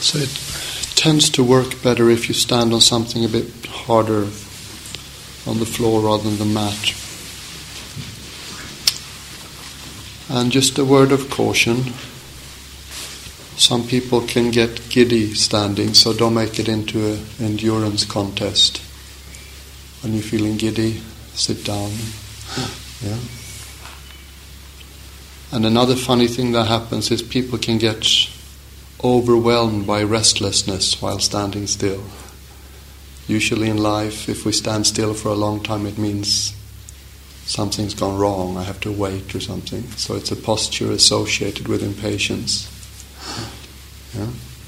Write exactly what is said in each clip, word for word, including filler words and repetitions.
So it tends to work better if you stand on something a bit harder on the floor rather than the mat. And just a word of caution. Some people can get giddy standing, so don't make it into an endurance contest. When you're feeling giddy, sit down. Yeah. And another funny thing that happens is people can get overwhelmed by restlessness while standing still. Usually in life, if we stand still for a long time, it means something's gone wrong, I have to wait or something. So it's a posture associated with impatience. Yeah.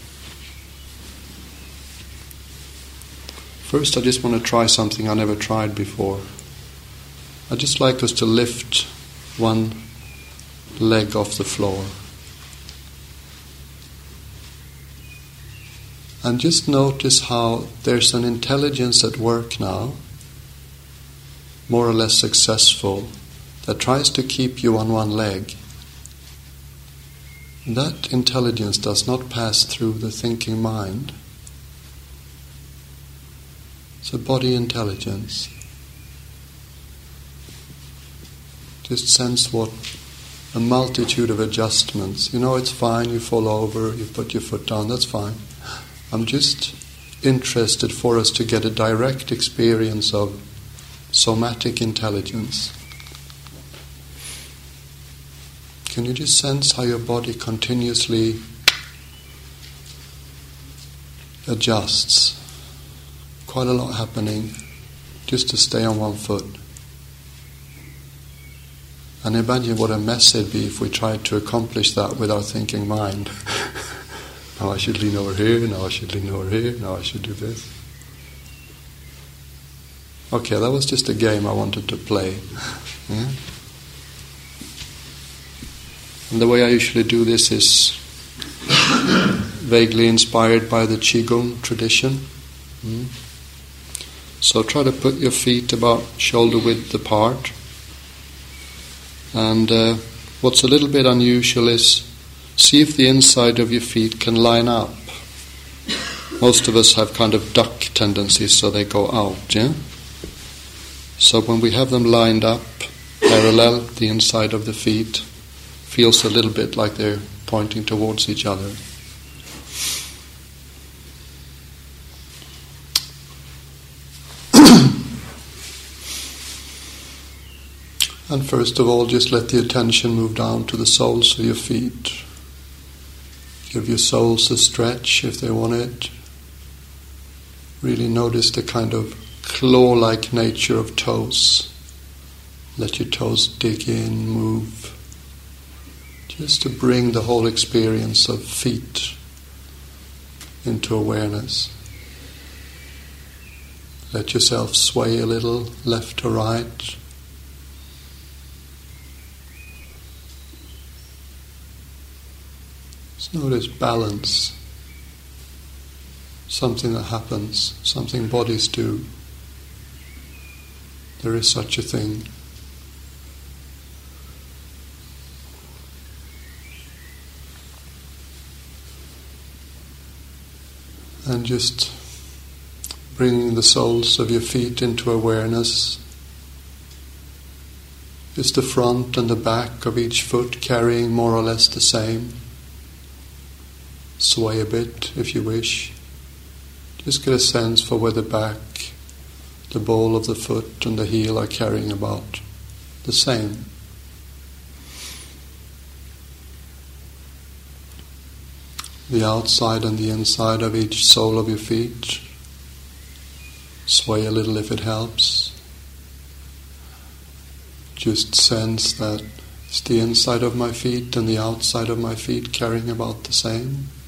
First, I just want to try something I never tried before. I'd just like us to lift one leg off the floor. And just notice how there's an intelligence at work now, more or less successful, that tries to keep you on one leg. That intelligence does not pass through the thinking mind. It's a body intelligence. Just sense what a multitude of adjustments. You know, it's fine, you fall over, you put your foot down, that's fine. I'm just interested for us to get a direct experience of somatic intelligence. Can you just sense how your body continuously adjusts? Quite a lot happening just to stay on one foot. And imagine what a mess it'd be if we tried to accomplish that with our thinking mind. Now I should lean over here, now I should lean over here, now I should do this. Okay, that was just a game I wanted to play. Yeah? And the way I usually do this is vaguely inspired by the Qigong tradition. Mm. So try to put your feet about shoulder width apart. And uh, what's a little bit unusual is see if the inside of your feet can line up. Most of us have kind of duck tendencies, so they go out, yeah? So when we have them lined up, parallel, the inside of the feet feels a little bit like they're pointing towards each other. And first of all, just let the attention move down to the soles of your feet. Give your soles a stretch if they want it. Really notice the kind of claw-like nature of toes. Let your toes dig in, move. Just to bring the whole experience of feet into awareness. Let yourself sway a little, left to right. Just notice balance. Something that happens, something bodies do. There is such a thing. And just bringing the soles of your feet into awareness. Just the front and the back of each foot carrying more or less the same. Sway a bit if you wish. Just get a sense for where the back, the ball of the foot and the heel are carrying about the same. The outside and the inside of each sole of your feet. Sway a little if it helps. Just sense that it's the inside of my feet and the outside of my feet carrying about the same.